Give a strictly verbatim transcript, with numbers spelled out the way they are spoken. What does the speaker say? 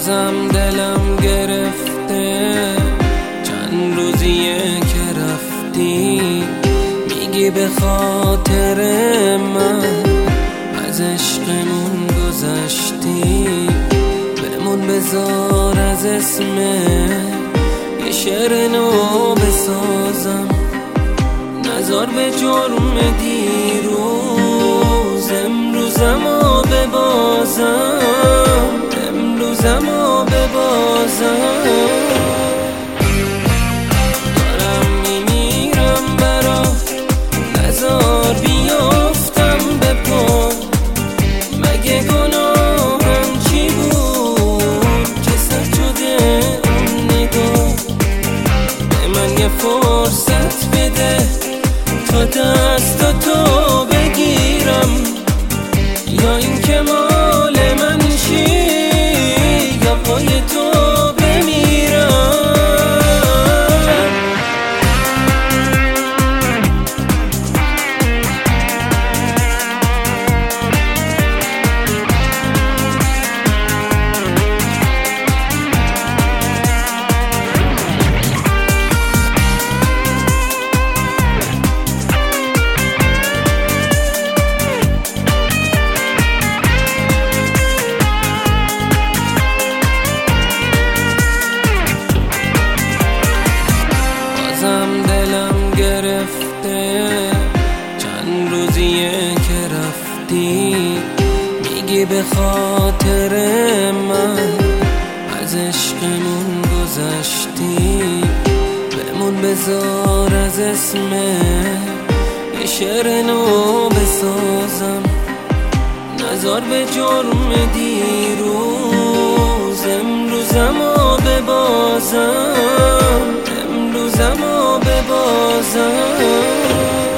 بازم دلم گرفته، چند روزیه که رفتی. میگی به خاطر من از عشقمون گذشتی. بمون بذار از اسم یه شعر نو بسازم، نذار به جرم دیروز امروزمو ببازم، امروزمو ببازم. دارم میمیرم برات، نذار بیافتم به پا. مگه گناهم چی بود که سر شده اون نگاه؟ به من یه فرصت بده تا دست تو بگیرم، یا این که مال من چی، یا پای تو بمیرم. دلم گرفته، چند روزیه که رفتی. میگی به خاطر من از عشقمون گذشتی. بمون بذار از اسم یه شعر نو بسازم، نذار به جرم دیروز امروزمو ببازم، امروزمو ببازم.